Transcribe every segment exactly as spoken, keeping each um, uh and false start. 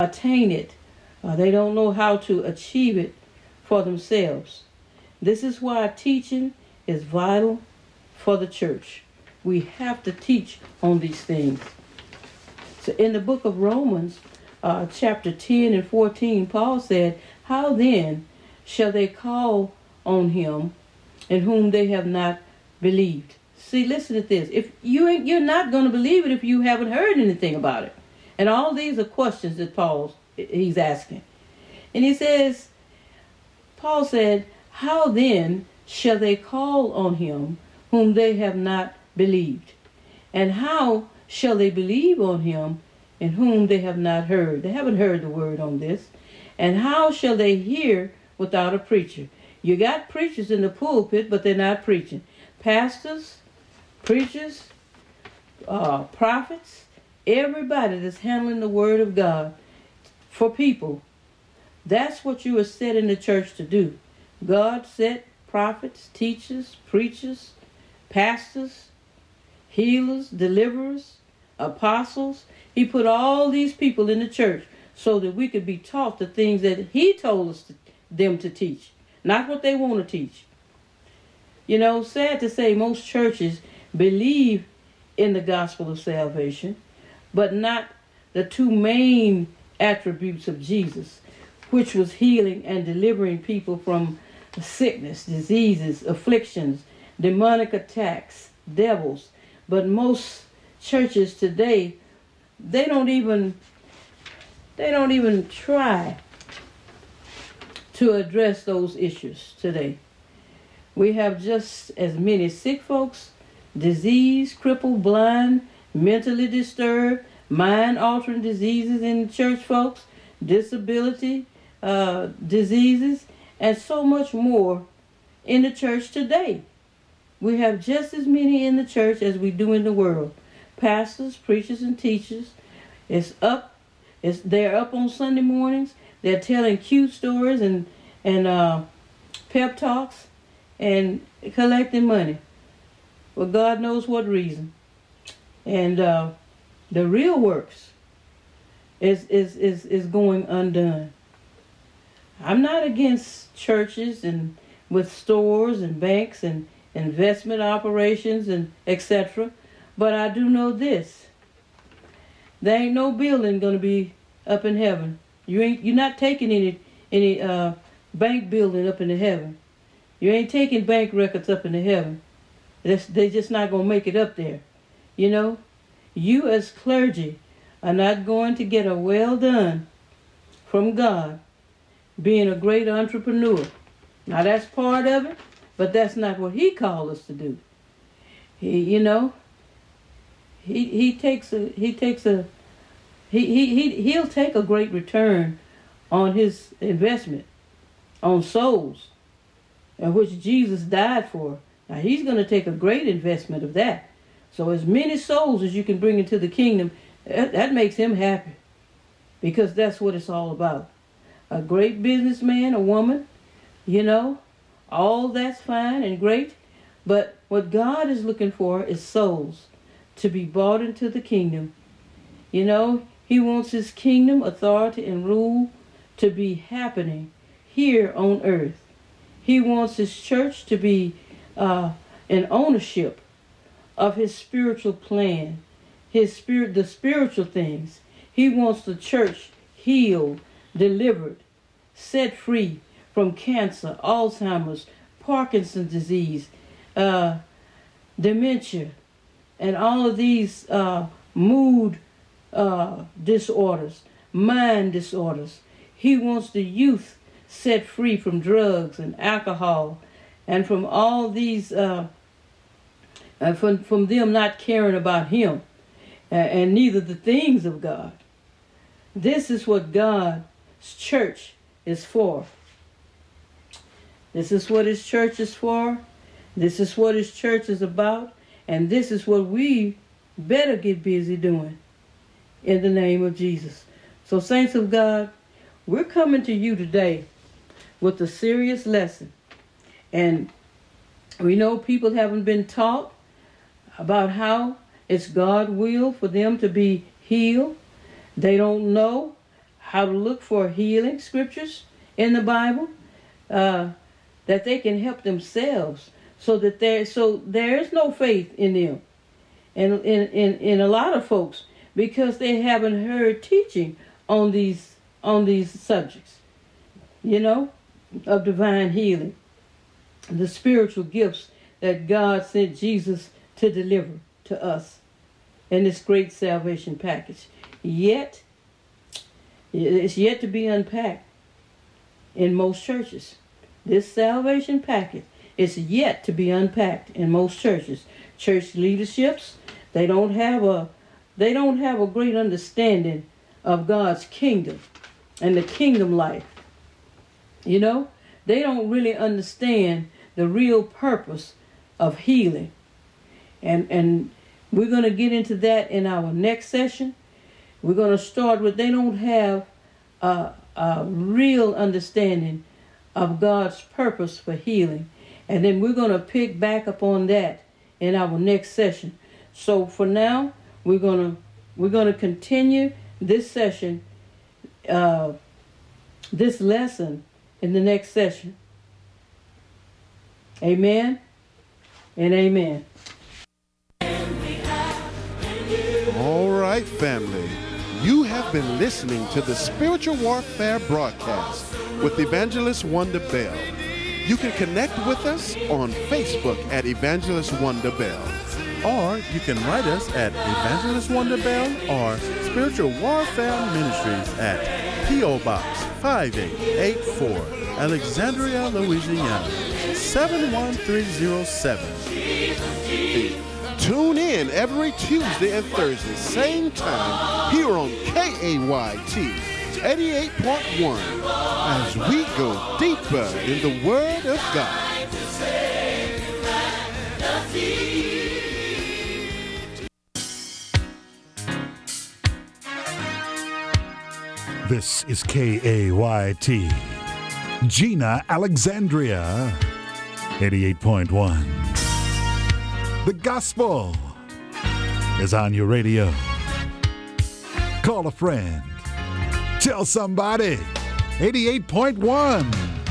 attain it. Uh, they don't know how to achieve it for themselves. This is why teaching is vital for the church. We have to teach on these things. So in the book of Romans, uh, chapter ten and fourteen, Paul said, how then shall they call on him in whom they have not believed? See, listen to this. If you ain't, you're not going to believe it if you haven't heard anything about it. And all these are questions that Paul he's asking. And he says, Paul said, how then shall they call on him whom they have not believed? And how shall they believe on him in whom they have not heard? They haven't heard the word on this. And how shall they hear without a preacher? You got preachers in the pulpit, but they're not preaching. Pastors, preachers, uh, prophets, everybody that's handling the word of God for people. That's what you were set in the church to do. God set prophets, teachers, preachers, pastors, healers, deliverers, apostles. He put all these people in the church so that we could be taught the things that he told us to, them to teach, not what they want to teach. You know, sad to say, most churches believe in the gospel of salvation, but not the two main attributes of Jesus, which was healing and delivering people from sickness, diseases, afflictions, demonic attacks, devils. But most churches today, they don't even they don't even try to address those issues today. We have just as many sick folks, diseased, crippled, blind, mentally disturbed, mind-altering diseases in the church, folks, disability uh, diseases, and so much more in the church today. We have just as many in the church as we do in the world. Pastors, preachers, and teachers. It's up. It's they're up on Sunday mornings. They're telling cute stories and and uh, pep talks and collecting money for God knows what reason. And uh, the real works is is is is going undone. I'm not against churches and with stores and banks and investment operations and et cetera. But I do know this. There ain't no building gonna be up in heaven. You ain't you're not taking any any uh bank building up into heaven. You ain't taking bank records up into heaven. That's, they just not gonna make it up there. You know? You as clergy are not going to get a well done from God being a great entrepreneur. Now that's part of it, but that's not what he called us to do. He, you know, he he takes a he takes a he he he he'll take a great return on his investment on souls, and which Jesus died for. Now he's going to take a great investment of that. So as many souls as you can bring into the kingdom, that, that makes him happy, because that's what it's all about. A great businessman, a woman, you know, all that's fine and great. But what God is looking for is souls to be brought into the kingdom. You know, he wants his kingdom, authority, and rule to be happening here on earth. He wants his church to be uh, in ownership of his spiritual plan, his spirit, the spiritual things. He wants the church healed, delivered, set free from cancer, Alzheimer's, Parkinson's disease, uh, dementia, and all of these uh, mood uh, disorders, mind disorders. He wants the youth set free from drugs and alcohol, and from all these, uh, uh, from, from them not caring about him, uh, and neither the things of God. This is what God's church is for. This is what his church is for. This is what his church is about. And this is what we better get busy doing in the name of Jesus. So saints of God, we're coming to you today with a serious lesson. And we know people haven't been taught about how it's God's will for them to be healed. They don't know how to look for healing scriptures in the Bible, uh, that they can help themselves, so that there so there is no faith in them, and in, in, in a lot of folks, because they haven't heard teaching on these on these subjects, you know, of divine healing, the spiritual gifts that God sent Jesus to deliver to us in this great salvation package. Yet, it's yet to be unpacked in most churches. This salvation package is yet to be unpacked in most churches. Church leaderships, they don't have a they don't have a great understanding of God's kingdom and the kingdom life. You know, they don't really understand the real purpose of healing. And and we're going to get into that in our next session. We're going to start with, they don't have a, a real understanding of God's purpose for healing. And then we're going to pick back up on that in our next session. So for now, we're going to we're going to continue this session, uh, this lesson in the next session. Amen and amen. All right, family. You have been listening to the Spiritual Warfare broadcast with Evangelist Wanda Bell. You can connect with us on Facebook at Evangelist Wanda Bell. Or you can write us at Evangelist Wanda Bell or Spiritual Warfare Ministries at P O Box five eight eight four, Alexandria, Louisiana, seven one three zero seven. Tune in every Tuesday and Thursday, same time, here on K A Y T eighty-eight point one, as we go deeper in the Word of God. This is K A Y T, Gina, Alexandria, eighty-eight point one. The gospel is on your radio. Call a friend. Tell somebody. eighty-eight point one.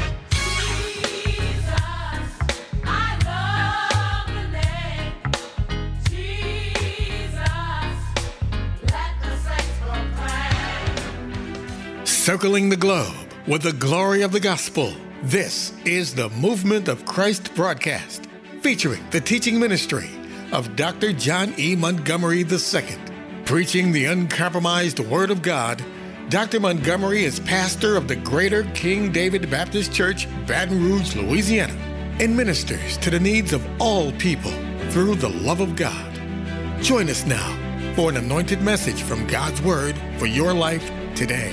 Circling the globe with the glory of the gospel. This is the Movement of Christ broadcast, featuring the teaching ministry of Doctor John E. Montgomery the Second. Preaching the uncompromised Word of God, Doctor Montgomery is pastor of the Greater King David Baptist Church, Baton Rouge, Louisiana, and ministers to the needs of all people through the love of God. Join us now for an anointed message from God's Word for your life today.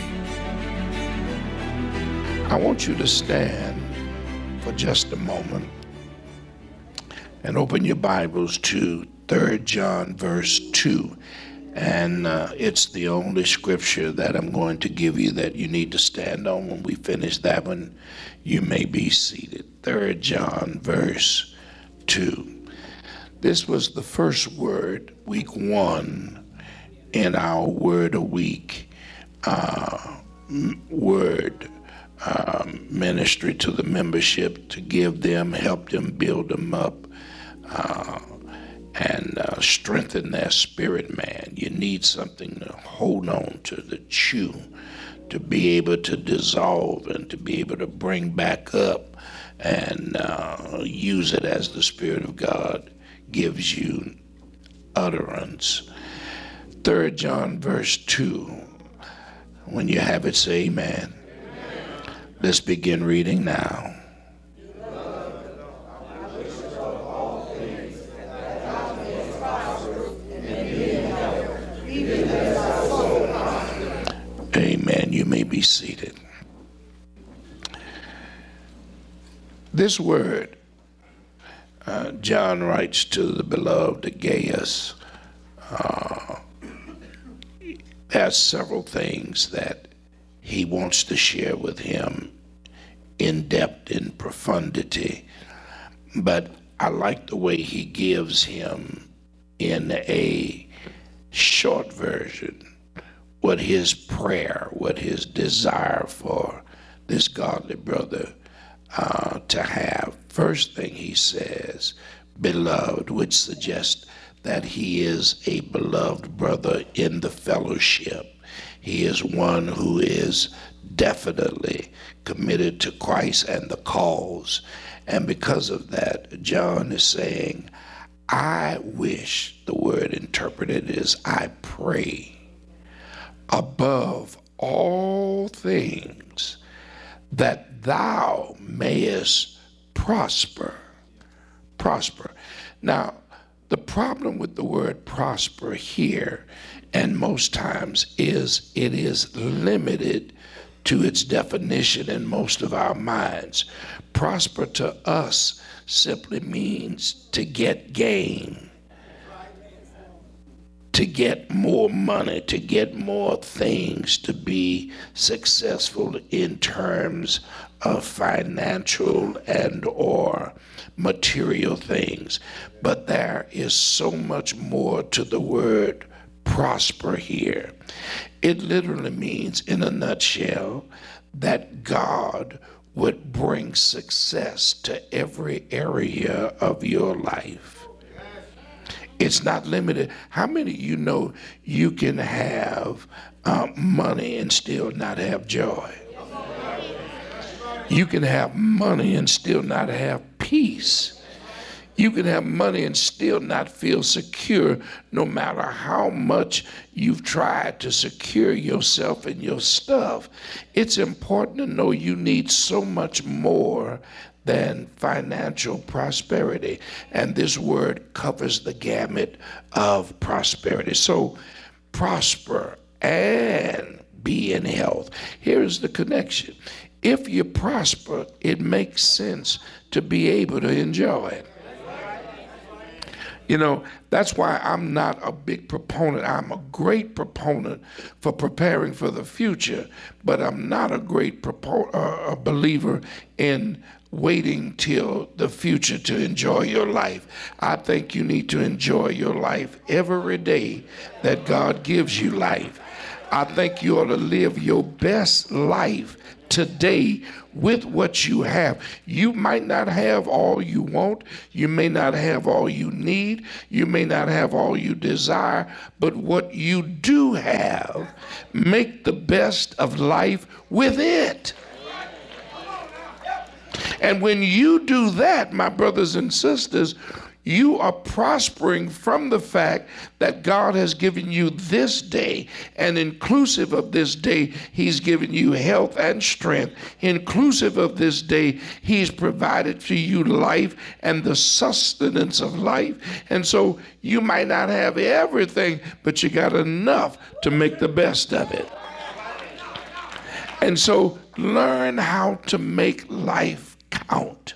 I want you to stand for just a moment and open your Bibles to Third John verse two. And uh, it's the only scripture that I'm going to give you that you need to stand on. When we finish that one, you may be seated. Third John verse two. This was the first word, week one, in our Word a Week uh, word Um, ministry to the membership, to give them, help them, build them up, uh, and uh, strengthen their spirit, man. You need something to hold on to, to chew, to be able to dissolve and to be able to bring back up and uh, use it as the Spirit of God gives you utterance. Third John verse two. When you have it, say amen. Let's begin reading now. Amen. You may be seated. This word, uh, John writes to the beloved Gaius. Uh, there are several things that he wants to share with him in depth, in profundity. But I like the way he gives him in a short version what his prayer, what his desire for this godly brother uh, to have. First thing he says, beloved, which suggests that he is a beloved brother in the fellowship. He is one who is definitely committed to Christ and the cause. And because of that, John is saying, I wish, the word interpreted is I pray, above all things, that thou mayest prosper. Prosper. Now, the problem with the word prosper here, and most times, is it is limited to its definition in most of our minds. Prosper to us simply means to get gain, to get more money, to get more things, to be successful in terms of financial and or material things. But there is so much more to the word prosper here. It literally means, in a nutshell, that God would bring success to every area of your life. It's not limited. How many of you know you can have um, money and still not have joy? You can have money and still not have peace. You can have money and still not feel secure, no matter how much you've tried to secure yourself and your stuff. It's important to know you need so much more than financial prosperity. And this word covers the gamut of prosperity. So prosper and be in health. Here's the connection. If you prosper, it makes sense to be able to enjoy it. You know, that's why I'm not a big proponent. I'm a great proponent for preparing for the future, but I'm not a great propo- uh, a believer in waiting till the future to enjoy your life. I think you need to enjoy your life every day that God gives you life. I think you ought to live your best life today with what you have. You might not have all you want. You may not have all you need. You may not have all you desire. But what you do have, make the best of life with it. And when you do that, my brothers and sisters, you are prospering from the fact that God has given you this day, and inclusive of this day, he's given you health and strength. Inclusive of this day, he's provided for you life and the sustenance of life. And so you might not have everything, but you got enough to make the best of it. And so learn how to make life count.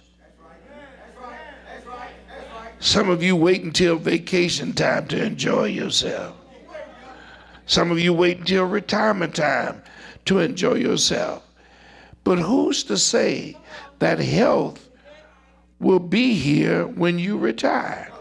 Some of you wait until vacation time to enjoy yourself. Some of you wait until retirement time to enjoy yourself. But who's to say that health will be here when you retire?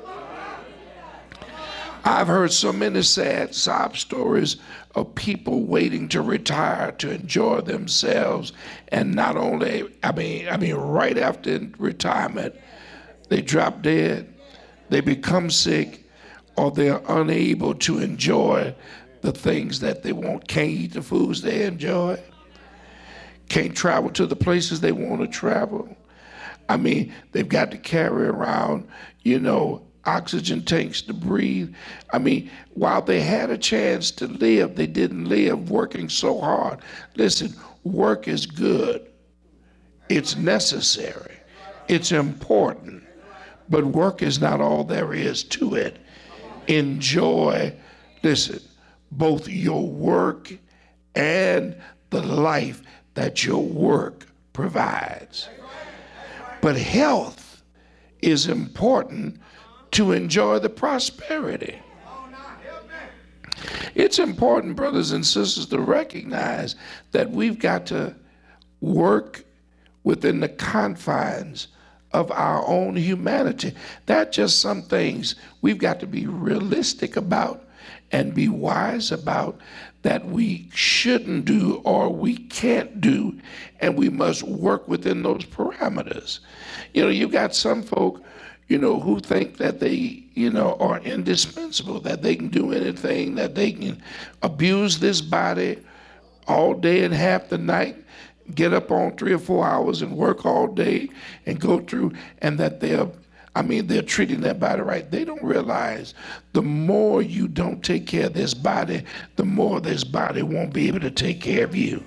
I've heard so many sad sob stories of people waiting to retire to enjoy themselves, and not only, I mean, I mean, right after retirement, they drop dead. They become sick, or they're unable to enjoy the things that they want. Can't eat the foods they enjoy. Can't travel to the places they want to travel. I mean, they've got to carry around, you know, oxygen tanks to breathe. I mean, while they had a chance to live, they didn't live, working so hard. Listen, work is good. It's necessary. It's important. But work is not all there is to it. Enjoy, listen, both your work and the life that your work provides. But health is important to enjoy the prosperity. It's important, brothers and sisters, to recognize that we've got to work within the confines of our own humanity. There are just some things we've got to be realistic about and be wise about, that we shouldn't do or we can't do, and we must work within those parameters. You know, you got some folk, you know, who think that they, you know, are indispensable, that they can do anything, that they can abuse this body all day and half the night, get up on three or four hours and work all day and go through, and that they're, I mean, they're treating their body right. They don't realize the more you don't take care of this body, the more this body won't be able to take care of you.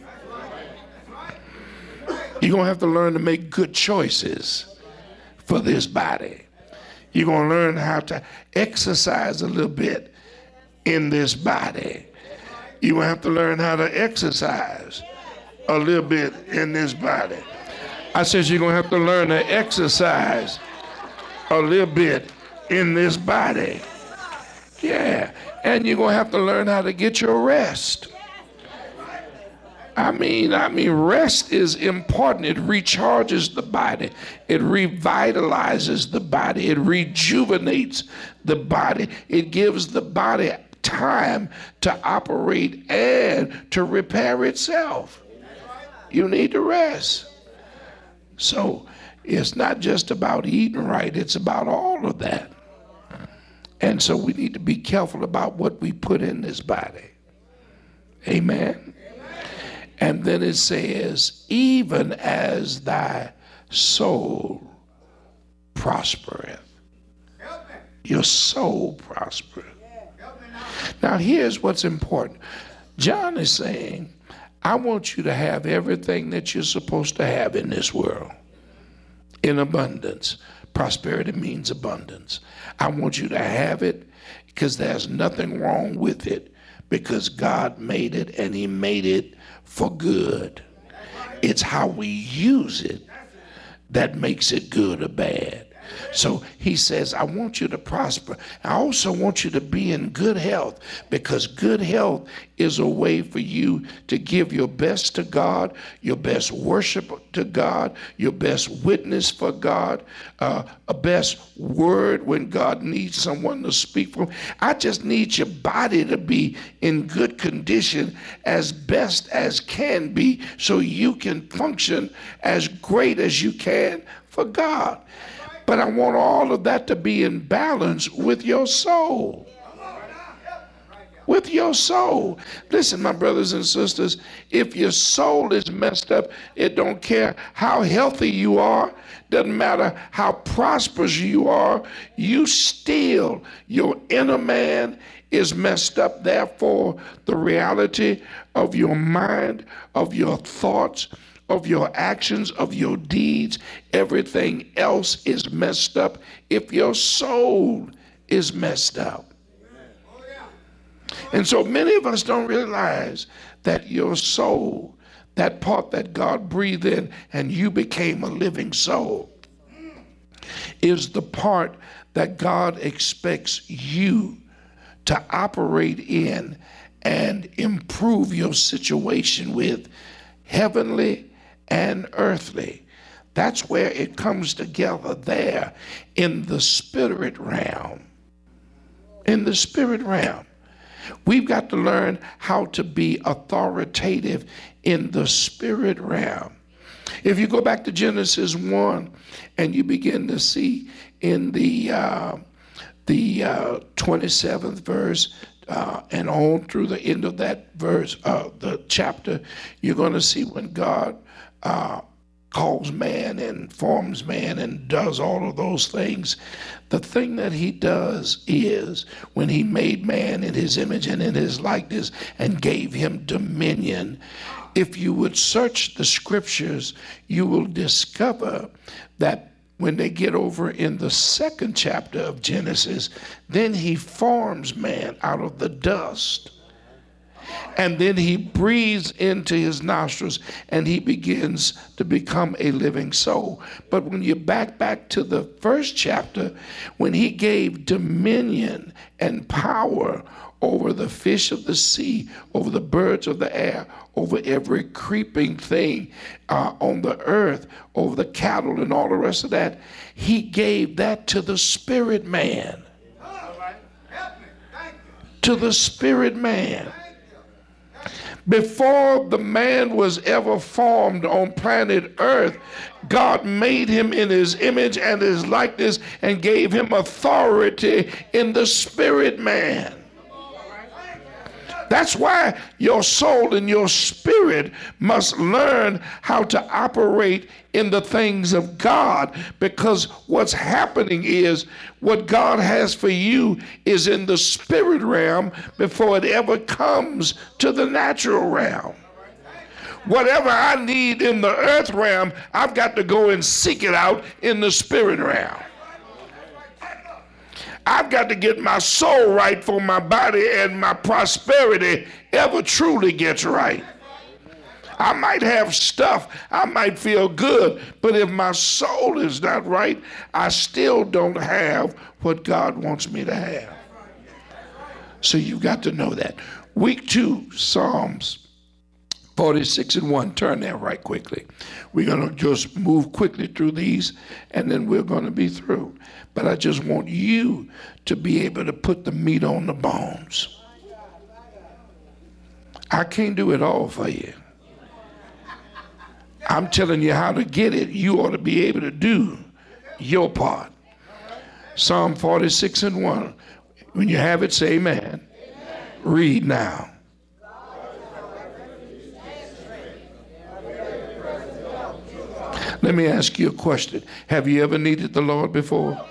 You're going to have to learn to make good choices for this body. You're going to learn how to exercise a little bit in this body. You're going to have to learn how to exercise a little bit in this body. I said you're going to have to learn to exercise a little bit in this body. Yeah. And you're going to have to learn how to get your rest. I mean, I mean, rest is important. It recharges the body. It revitalizes the body. It rejuvenates the body. It gives the body time to operate and to repair itself. You need to rest. So it's not just about eating right. It's about all of that. And so we need to be careful about what we put in this body. Amen. And then it says, even as thy soul prospereth. Your soul prospereth. Now here's what's important. John is saying, I want you to have everything that you're supposed to have in this world in abundance. Prosperity means abundance. I want you to have it because there's nothing wrong with it, because God made it and he made it for good. It's how we use it that makes it good or bad. So he says, I want you to prosper. I also want you to be in good health, because good health is a way for you to give your best to God, your best worship to God, your best witness for God, uh, a best word when God needs someone to speak for him. I just need your body to be in good condition as best as can be, so you can function as great as you can for God. But I want all of that to be in balance with your soul. With your soul. Listen, my brothers and sisters, if your soul is messed up, it don't care how healthy you are, doesn't matter how prosperous you are, you still, your inner man is messed up. Therefore, the reality of your mind, of your thoughts, of your actions, of your deeds, everything else is messed up if your soul is messed up. And so many of us don't realize that your soul, that part that God breathed in and you became a living soul, is the part that God expects you to operate in and improve your situation with, heavenly and earthly. That's where it comes together there in the spirit realm. In the spirit realm. We've got to learn how to be authoritative in the spirit realm. If you go back to Genesis one and you begin to see in the uh, the uh, twenty-seventh verse uh, and on through the end of that verse, uh, the chapter, you're going to see when God uh, calls man and forms man and does all of those things. The thing that he does is, when he made man in his image and in his likeness and gave him dominion, if you would search the scriptures, you will discover that when they get over in the second chapter of Genesis, then he forms man out of the dust. And then he breathes into his nostrils and he begins to become a living soul. But when you back back to the first chapter, when he gave dominion and power over the fish of the sea, over the birds of the air, over every creeping thing uh, on the earth, over the cattle and all the rest of that, he gave that to the spirit man. To the spirit man. Before the man was ever formed on planet Earth, God made him in his image and his likeness and gave him authority in the spirit man. That's why your soul and your spirit must learn how to operate in the things of God, because what's happening is what God has for you is in the spirit realm before it ever comes to the natural realm. Whatever I need in the earth realm, I've got to go and seek it out in the spirit realm. I've got to get my soul right for my body and my prosperity ever truly gets right. I might have stuff, I might feel good, but if my soul is not right, I still don't have what God wants me to have. So you've got to know that. Week two, Psalms forty-six and one. Turn there right quickly. We're going to just move quickly through these, and then we're going to be through. But I just want you to be able to put the meat on the bones. I can't do it all for you. I'm telling you how to get it. You ought to be able to do your part. Psalm forty-six and one. When you have it, say amen. Amen. Read now. Let me ask you a question. Have you ever needed the Lord before?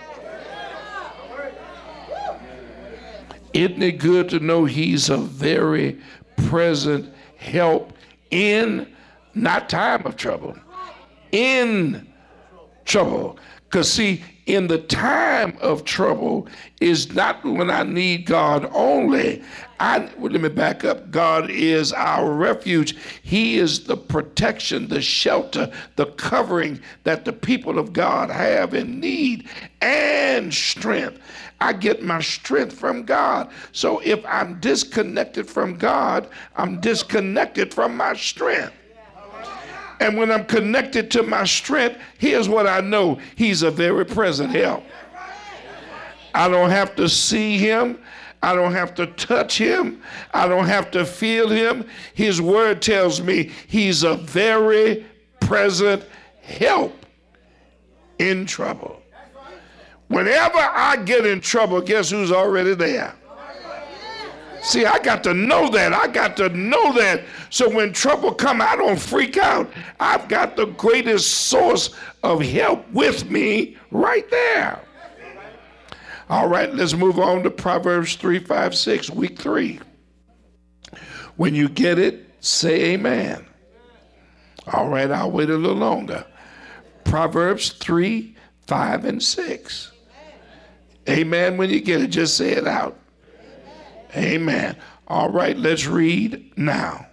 Isn't it good to know he's a very present help in, not time of trouble, in trouble? Because see, in the time of trouble is not when I need God only. I, well, let me back up. God is our refuge. He is the protection, the shelter, the covering that the people of God have in need, and strength. I get my strength from God. So if I'm disconnected from God, I'm disconnected from my strength. And when I'm connected to my strength, here's what I know. He's a very present help. I don't have to see him. I don't have to touch him. I don't have to feel him. His word tells me he's a very present help in trouble. Whenever I get in trouble, guess who's already there? See, I got to know that. I got to know that. So when trouble comes, I don't freak out. I've got the greatest source of help with me right there. All right, let's move on to Proverbs three, five, six, week three. When you get it, say amen. All right, I'll wait a little longer. Proverbs three, five, and six. Amen. When you get it, just say it out. Amen. All right, let's read now.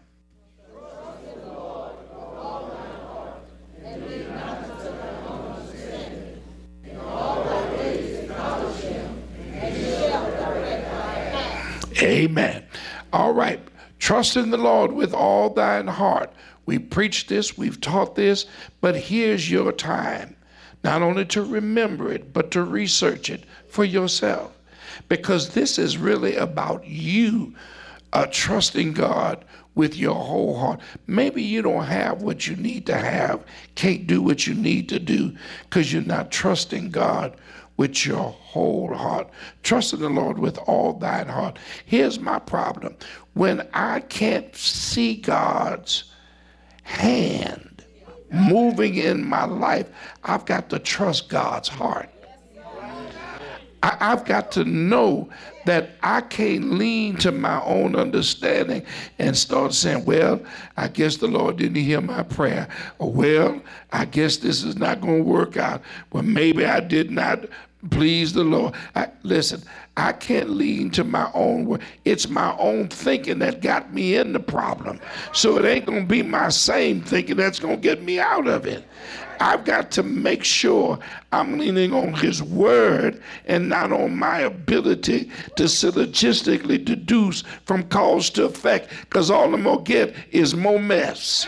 Amen. All right. Trust in the Lord with all thine heart. We preached this, we've taught this, but here's your time. Not only to remember it, but to research it for yourself. Because this is really about you uh, trusting God with your whole heart. Maybe you don't have what you need to have, can't do what you need to do because you're not trusting God with your whole heart. Trust in the Lord with all thine heart. Here's my problem. When I can't see God's hand moving in my life, I've got to trust God's heart. I, I've got to know that I can't lean to my own understanding and start saying, well, I guess the Lord didn't hear my prayer. Or, well, I guess this is not going to work out. Well, maybe I did not please the Lord. I, listen, I can't lean to my own way. It's my own thinking that got me in the problem. So it ain't going to be my same thinking that's going to get me out of it. I've got to make sure I'm leaning on his word and not on my ability to syllogistically deduce from cause to effect, because all I'm going to get is more mess.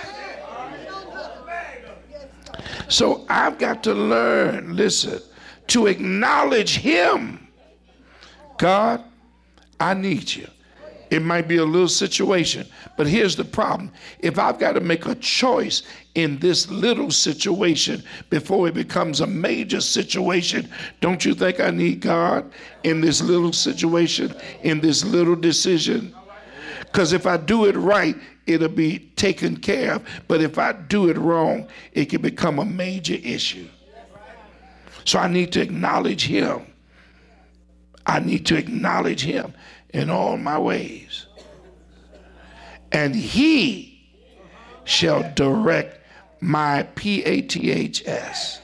So I've got to learn, listen, to acknowledge him. God, I need you. It might be a little situation, but here's the problem. If I've got to make a choice in this little situation before it becomes a major situation, don't you think I need God in this little situation, in this little decision? Because if I do it right, it'll be taken care of. But if I do it wrong, it can become a major issue. So I need to acknowledge him. I need to acknowledge him in all my ways. And he shall direct my P A T H S.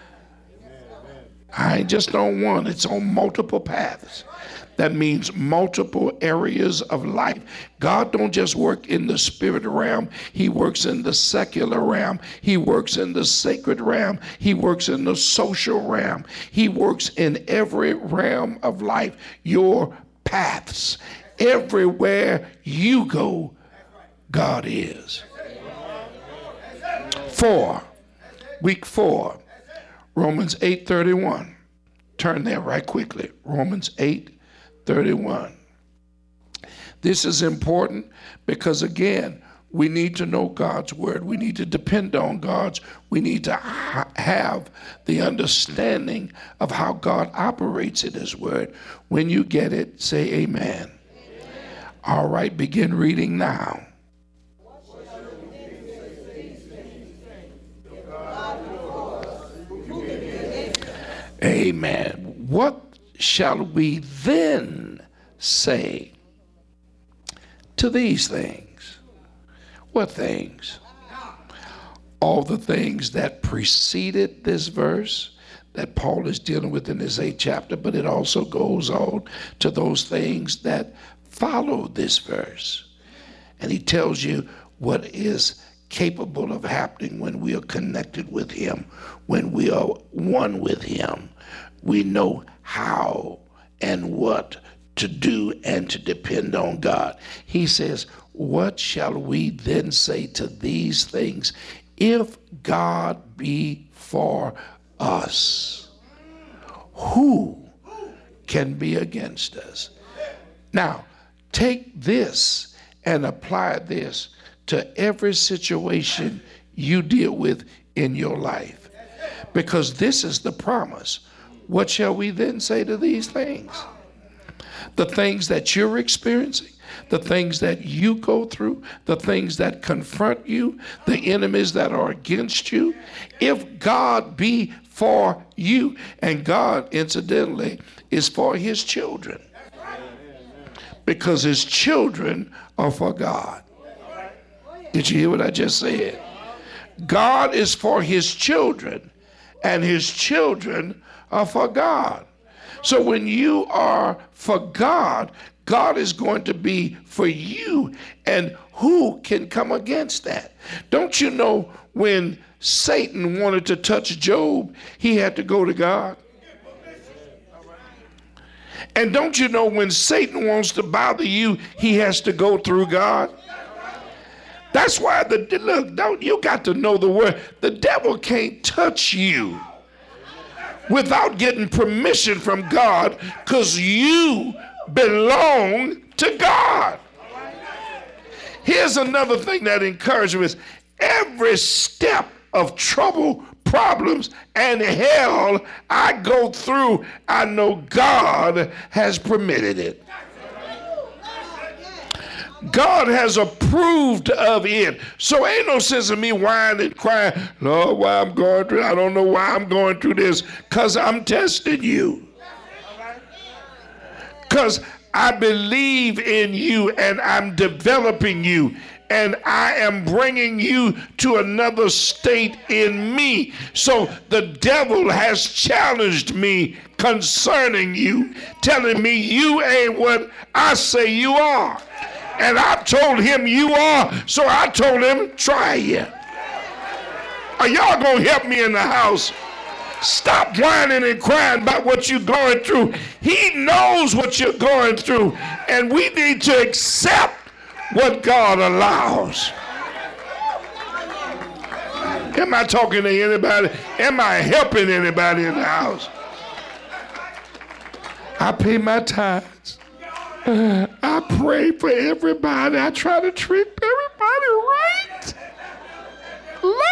I just don't want, it's on multiple paths. That means multiple areas of life. God don't just work in the spirit realm. He works in the secular realm. He works in the sacred realm. He works in the social realm. He works in every realm of life. Your paths. Everywhere you go, God is. Four. Week four. Romans eight thirty-one. Turn there right quickly. Romans eight thirty-one. This is important because, again, we need to know God's word. We need to depend on God's. We need to ha- have the understanding of how God operates in his word. When you get it, say amen. Amen. All right, begin reading now. Amen. What shall we then say to these things? What things? All the things that preceded this verse that Paul is dealing with in this eighth chapter, but it also goes on to those things that follow this verse. And he tells you what is capable of happening when we are connected with him, when we are one with him. We know how and what to do and to depend on God. He says, what shall we then say to these things? If God be for us, who can be against us? Now, take this and apply this to every situation you deal with in your life, because this is the promise. What shall we then say to these things? The things that you're experiencing, the things that you go through, the things that confront you, the enemies that are against you. If God be for you, and God, incidentally, is for his children, because his children are for God. Did you hear what I just said? God is for his children, and his children are for God. So when you are for God, God is going to be for you. And who can come against that? Don't you know when Satan wanted to touch Job, he had to go to God? And don't you know when Satan wants to bother you, he has to go through God? That's why the look, don't you got to know the word. The devil can't touch you without getting permission from God, because you belong to God. Here's another thing that encourages me. Is every step of trouble, problems, and hell I go through, I know God has permitted it. God has approved of it. So ain't no sense in me whining and crying, Lord, why I'm going through, I don't know why I'm going through this, because I'm testing you. Because I believe in you and I'm developing you. And I am bringing you to another state in me. So the devil has challenged me concerning you, telling me you ain't what I say you are. And I told him you are, so I told him, try you. Are y'all going to help me in the house? Stop whining and crying about what you're going through. He knows what you're going through, and we need to accept what God allows. Am I talking to anybody? Am I helping anybody in the house? I pay my tithes. I pray for everybody. I try to treat everybody